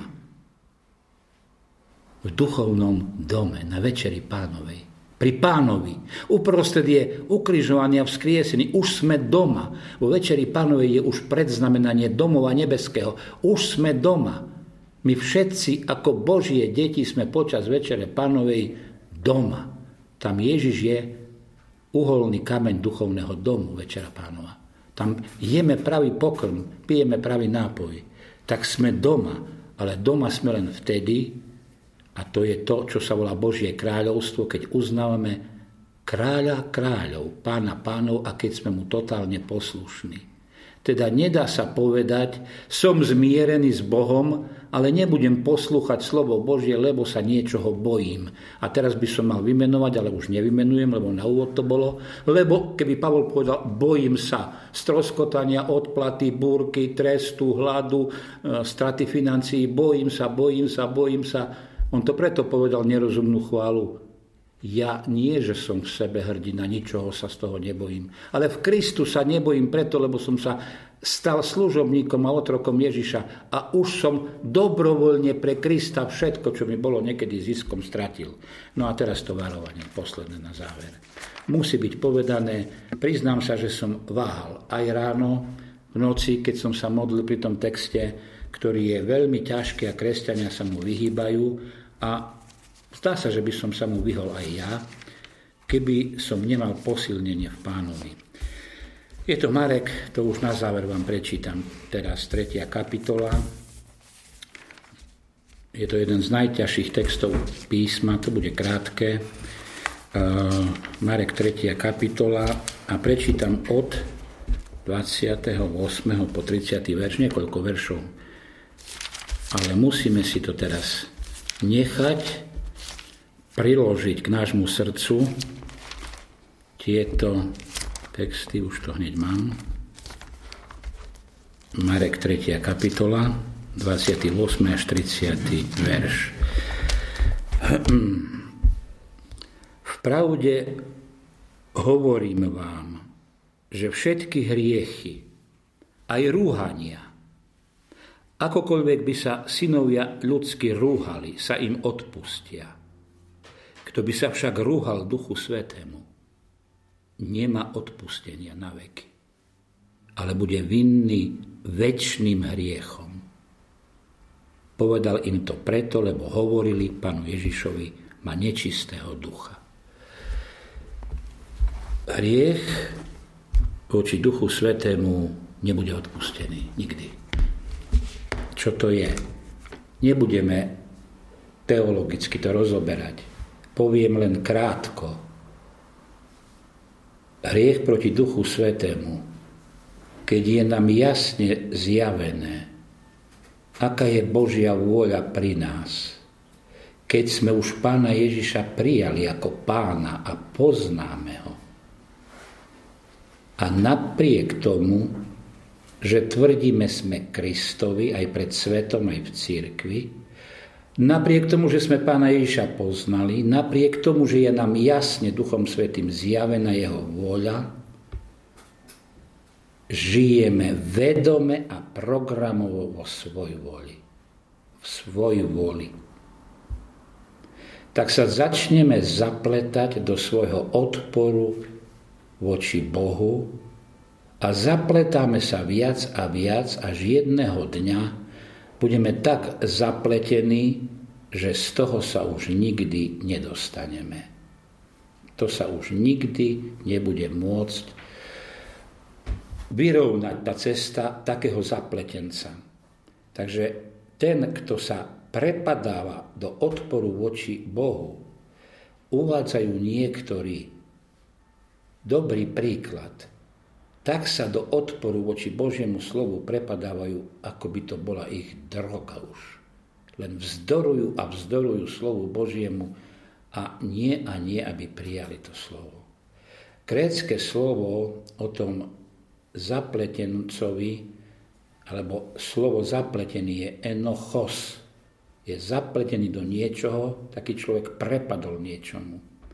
S1: V duchovnom dome, na večeri Pánovej. Pri Pánovi. Uprostred je ukrižovaný a vzkriesený. Už sme doma. Vo večeri Pánovej je už predznamenanie domova nebeského. Už sme doma. My všetci ako Božie deti sme počas večere Pánovej doma. Tam Ježiš je uholný kameň duchovného domu večera Pánova. Tam jeme pravý pokrm, pijeme pravý nápoj. Tak sme doma. Ale doma sme len vtedy, a to je to, čo sa volá Božie kráľovstvo, keď uznávame kráľa kráľov, pána pánov a keď sme mu totálne poslušní. Teda nedá sa povedať, som zmierený s Bohom, ale nebudem poslúchať slovo Božie, lebo sa niečoho bojím. A teraz by som mal vymenovať, ale už nevymenujem, lebo na úvod to bolo. Lebo keby Pavol povedal, bojím sa stroskotania, odplaty, búrky, trestu, hladu, straty financií, bojím sa, bojím sa, bojím sa. On to preto povedal nerozumnú chválu. Ja nie, že som v sebe hrdina, ničoho sa z toho nebojím. Ale v Kristu sa nebojím preto, lebo som sa stal služobníkom a otrokom Ježiša a už som dobrovoľne pre Krista všetko, čo mi bolo niekedy ziskom, stratil. No a teraz to varovanie, posledné na záver. Musí byť povedané, priznám sa, že som váhal aj ráno, v noci, keď som sa modlil pri tom texte, ktorý je veľmi ťažký a kresťania sa mu vyhýbajú a zdá sa, že by som sa mu vyhol aj ja, keby som nemal posilnenie v Pánovi. Je to Marek, to už na záver vám prečítam teraz tretia kapitola. Je to jeden z najťažších textov písma, to bude krátke. Marek tretia kapitola a prečítam od dvadsiateho ôsmeho po tridsiaty verš, niekoľko veršov. Ale musíme si to teraz nechať, priložiť k nášmu srdcu tieto texty, už to hneď mám. Marek tretia kapitola, dvadsiaty ôsmy až tridsiaty verš. V pravde hovorím vám, že všetky hriechy, aj rúhania, akokoľvek by sa synovia ľudsky rúhali, sa im odpustia. Kto by sa však rúhal Duchu Svätému, nemá odpustenia na veky, ale bude vinný večným hriechom. Povedal im to preto, lebo hovorili Pánu Ježišovi, má nečistého ducha. Hriech voči Duchu Svätému nebude odpustený nikdy. Čo to je? Nebudeme teologicky to rozoberať. Poviem len krátko. Hriech proti Duchu Svätému, keď je nám jasne zjavené, aká je Božia vôľa pri nás, keď sme už Pána Ježiša prijali ako Pána a poznáme ho. A napriek tomu, že tvrdíme sme Kristovi aj pred svetom, aj v cirkvi, napriek tomu, že sme Pána Ježiša poznali, napriek tomu, že je nám jasne Duchom Svätým zjavená jeho vôľa, žijeme vedome a programovo vo svoj vôli. V svoj vôli. Tak sa začneme zapletať do svojho odporu voči Bohu a zapletáme sa viac a viac, až jedného dňa budeme tak zapletení, že z toho sa už nikdy nedostaneme. To sa už nikdy nebude môcť vyrovnať tá cesta takého zapletenca. Takže ten, kto sa prepadáva do odporu voči Bohu, uvádzajú niektorí dobrý príklad, tak sa do odporu voči Božiemu slovu prepadávajú, ako by to bola ich droga už. Len vzdorujú a vzdorujú slovu Božiemu a nie a nie, aby prijali to slovo. Grécke slovo o tom zapletencovi, alebo slovo zapletený je enochos. Je zapletený do niečoho, taký človek prepadol niečomu.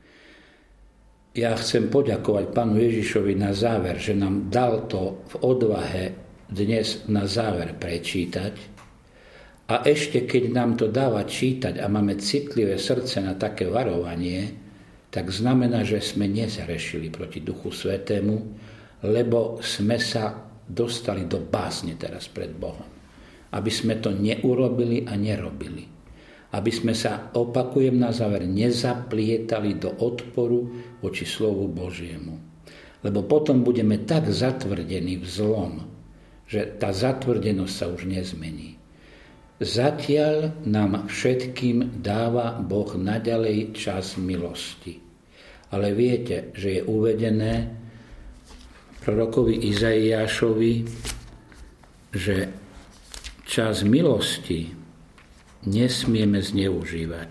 S1: Ja chcem poďakovať Pánu Ježišovi na záver, že nám dal to v odvahe dnes na záver prečítať. A ešte keď nám to dáva čítať a máme citlivé srdce na také varovanie, tak znamená, že sme nezhrešili proti Duchu Svätému, lebo sme sa dostali do básne teraz pred Bohom. Aby sme to neurobili a nerobili. Aby sme sa, opakujem na záver, nezaplietali do odporu voči slovu Božiemu. Lebo potom budeme tak zatvrdení v zlom, že tá zatvrdenosť sa už nezmení. Zatiaľ nám všetkým dáva Boh naďalej čas milosti. Ale viete, že je uvedené prorokovi Izaiášovi, že čas milosti nesmieme zneužívať.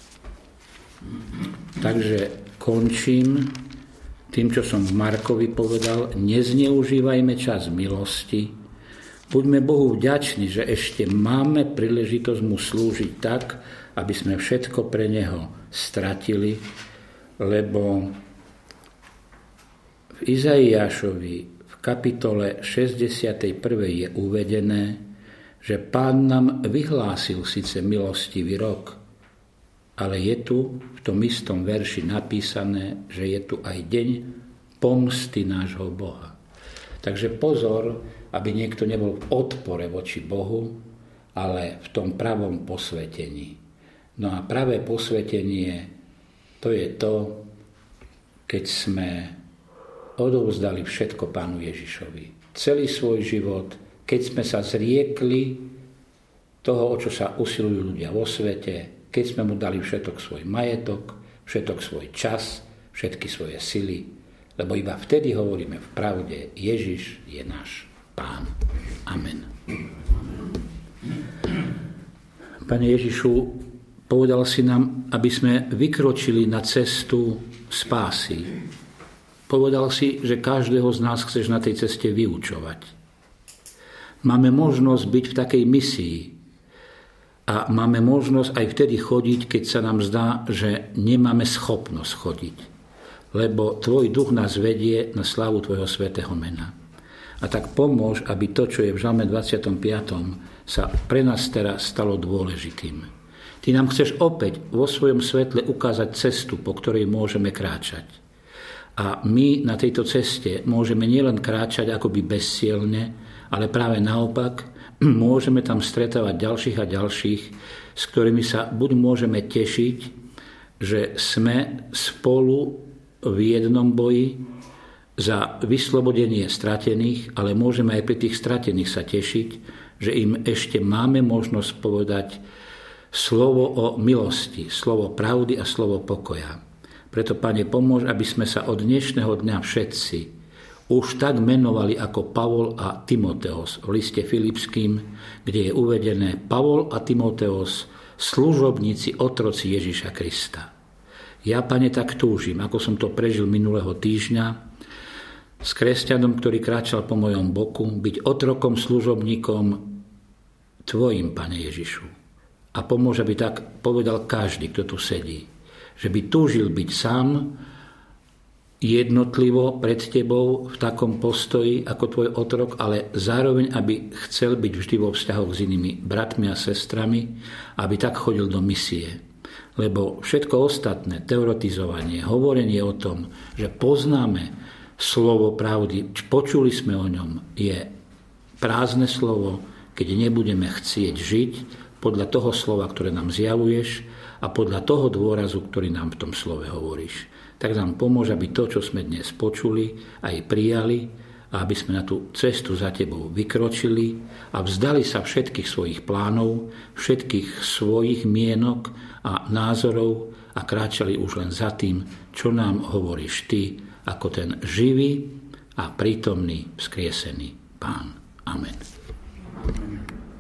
S1: Takže končím tým, čo som v Markovi povedal, nezneužívajme čas milosti. Buďme Bohu vďační, že ešte máme príležitosť mu slúžiť tak, aby sme všetko pre neho stratili, lebo v Izaiášovi v kapitole šesťdesiatej prvej je uvedené, že Pán nám vyhlásil síce milostivý rok, ale je tu v tom istom verši napísané, že je tu aj deň pomsty nášho Boha. Takže pozor, aby niekto nebol v odpore voči Bohu, ale v tom pravom posvetení. No a pravé posvetenie, to je to, keď sme odovzdali všetko Pánu Ježišovi. Celý svoj život, keď sme sa zriekli toho, o čo sa usilujú ľudia vo svete, keď sme mu dali všetok svoj majetok, všetok svoj čas, všetky svoje sily, lebo iba vtedy hovoríme v pravde, Ježiš je náš Pán. Amen. Pane Ježišu, povedal si nám, aby sme vykročili na cestu spásy. Povedal si, že každého z nás chceš na tej ceste vyučovať. Máme možnosť byť v takej misii a máme možnosť aj vtedy chodiť, keď sa nám zdá, že nemáme schopnosť chodiť. Lebo tvoj duch nás vedie na slávu tvojho svätého mena. A tak pomôž, aby to, čo je v Žalme dvadsiatom piatom sa pre nás teraz stalo dôležitým. Ty nám chceš opäť vo svojom svetle ukázať cestu, po ktorej môžeme kráčať. A my na tejto ceste môžeme nielen kráčať akoby bezsielne, ale práve naopak môžeme tam stretávať ďalších a ďalších, s ktorými sa buď môžeme tešiť, že sme spolu v jednom boji za vyslobodenie stratených, ale môžeme aj pri tých stratených sa tešiť, že im ešte máme možnosť povedať slovo o milosti, slovo pravdy a slovo pokoja. Preto, Pane, pomôž, aby sme sa od dnešného dňa všetci už tak menovali ako Pavol a Timoteos v liste Filipským, kde je uvedené Pavol a Timoteos, služobníci, otroci Ježiša Krista. Ja, Pane, tak túžim, ako som to prežil minulého týždňa, s kresťanom, ktorý kráčal po mojom boku, byť otrokom, služobníkom Tvojim, Pane Ježišu. A pomôž, aby tak povedal každý, kto tu sedí. Že by túžil byť sám jednotlivo pred tebou v takom postoji ako tvoj otrok, ale zároveň, aby chcel byť vždy vo vzťahoch s inými bratmi a sestrami, aby tak chodil do misie. Lebo všetko ostatné, teoretizovanie, hovorenie o tom, že poznáme slovo pravdy, počuli sme o ňom, je prázdne slovo, keď nebudeme chcieť žiť podľa toho slova, ktoré nám zjavuješ a podľa toho dôrazu, ktorý nám v tom slove hovoríš. Tak nám pomôže, aby to, čo sme dnes počuli, aj prijali a aby sme na tú cestu za tebou vykročili a vzdali sa všetkých svojich plánov, všetkých svojich mienok a názorov a kráčali už len za tým, čo nám hovoríš ty, ako ten živý a prítomný vzkriesený Pán. Amen.